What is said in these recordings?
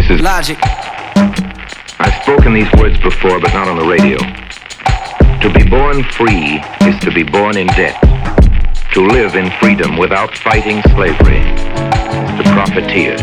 This is Logic. I've spoken these words before, but not on the radio. To be born free is to be born in debt. To live in freedom without fighting slavery is to profiteer.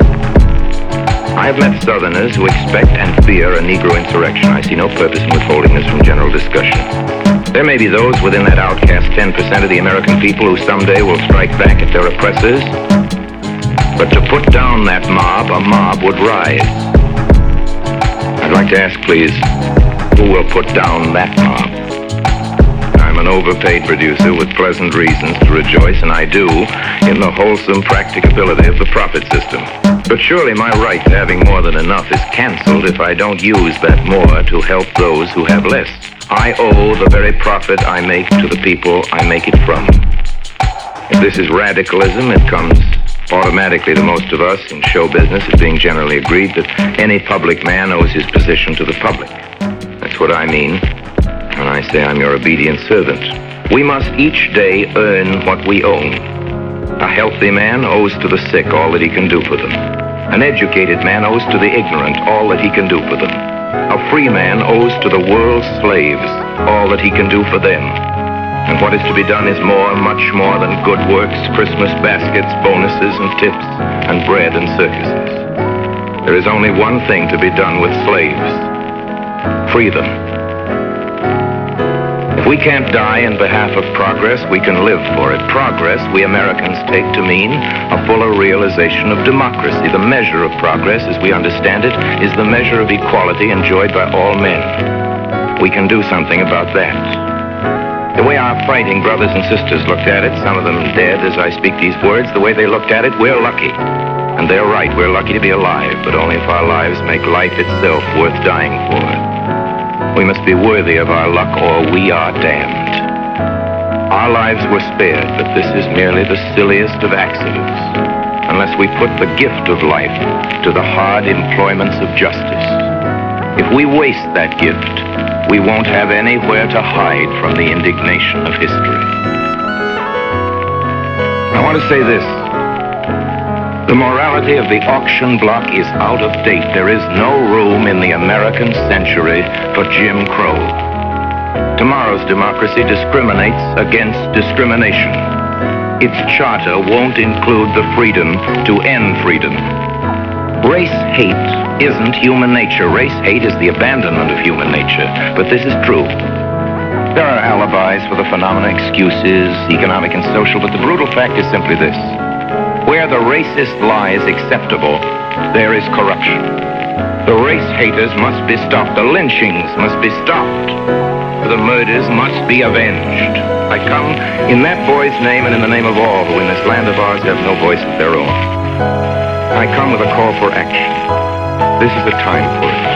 I have met Southerners who expect and fear a Negro insurrection. I see no purpose in withholding this from general discussion. There may be those within that outcast 10% of the American people who someday will strike back at their oppressors. But to put down that mob, a mob would rise. I'd like to ask, please, who will put down that mob? I'm an overpaid producer with pleasant reasons to rejoice, and I do, in the wholesome practicability of the profit system. But surely my right to having more than enough is canceled if I don't use that more to help those who have less. I owe the very profit I make to the people I make it from. If this is radicalism, it comes automatically to most of us in show business as being generally agreed that any public man owes his position to the public. That's what I mean when I say I'm your obedient servant. We must each day earn what we own. A healthy man owes to the sick all that he can do for them. An educated man owes to the ignorant all that he can do for them. A free man owes to the world's slaves all that he can do for them. And what is to be done is more, much more than good works, Christmas baskets, bonuses and tips, and bread and circuses. There is only one thing to be done with slaves. Free them. If we can't die in behalf of progress, we can live for it. Progress, we Americans take to mean a fuller realization of democracy. The measure of progress, as we understand it, is the measure of equality enjoyed by all men. We can do something about that. The way our fighting brothers and sisters looked at it, some of them dead as I speak these words, the way they looked at it, we're lucky. And they're right, we're lucky to be alive, but only if our lives make life itself worth dying for. We must be worthy of our luck or we are damned. Our lives were spared, but this is merely the silliest of accidents, unless we put the gift of life to the hard employments of justice. If we waste that gift, we won't have anywhere to hide from the indignation of history. I want to say this. The morality of the auction block is out of date. There is no room in the American century for Jim Crow. Tomorrow's democracy discriminates against discrimination. Its charter won't include the freedom to end freedom. Race hate isn't human nature. Race hate is the abandonment of human nature. But this is true. There are alibis for the phenomena, excuses, economic and social, but the brutal fact is simply this. Where the racist lie is acceptable, there is corruption. The race haters must be stopped. The lynchings must be stopped. The murders must be avenged. I come in that boy's name and in the name of all who in this land of ours have no voice of their own. I come with a call for action. This is the time for it.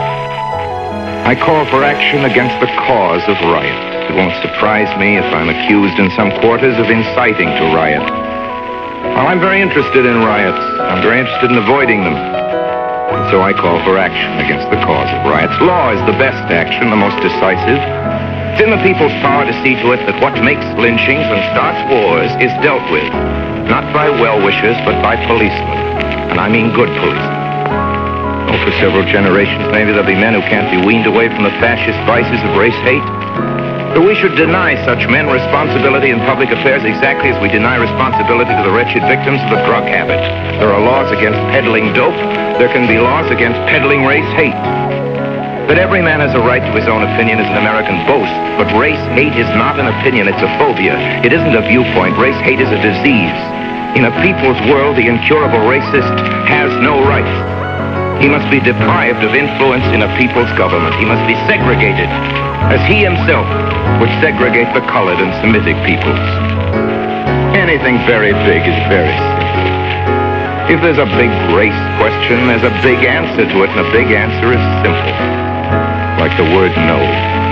I call for action against the cause of riot. It won't surprise me if I'm accused in some quarters of inciting to riot. Well, I'm very interested in riots. I'm very interested in avoiding them. And so I call for action against the cause of riots. Law is the best action, the most decisive. It's in the people's power to see to it that what makes lynchings and starts wars is dealt with, not by well-wishers, but by policemen. And I mean good policemen. Oh, for several generations, maybe there'll be men who can't be weaned away from the fascist vices of race hate. But we should deny such men responsibility in public affairs exactly as we deny responsibility to the wretched victims of the drug habit. There are laws against peddling dope. There can be laws against peddling race hate. But every man has a right to his own opinion as an American boast. But race hate is not an opinion, it's a phobia. It isn't a viewpoint. Race hate is a disease. In a people's world, the incurable racist has no rights. He must be deprived of influence in a people's government. He must be segregated, as he himself would segregate the colored and Semitic peoples. Anything very big is very simple. If there's a big race question, there's a big answer to it, and the big answer is simple. Like the word no.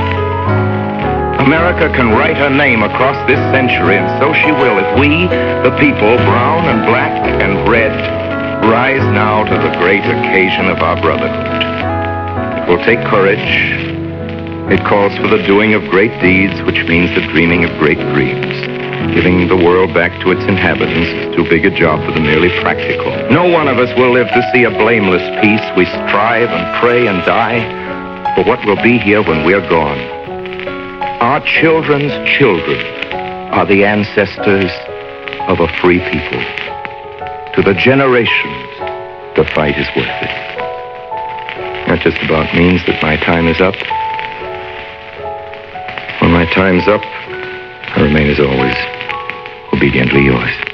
America can write her name across this century, and so she will if we, the people, brown and black and red, rise now to the great occasion of our brotherhood. It will take courage. It calls for the doing of great deeds, which means the dreaming of great dreams. Giving the world back to its inhabitants is too big a job for the merely practical. No one of us will live to see a blameless peace. We strive and pray and die for what will be here when we're gone. Our children's children are the ancestors of a free people. To the generations, the fight is worth it. That just about means that my time is up. When my time's up, I remain as always, obediently yours.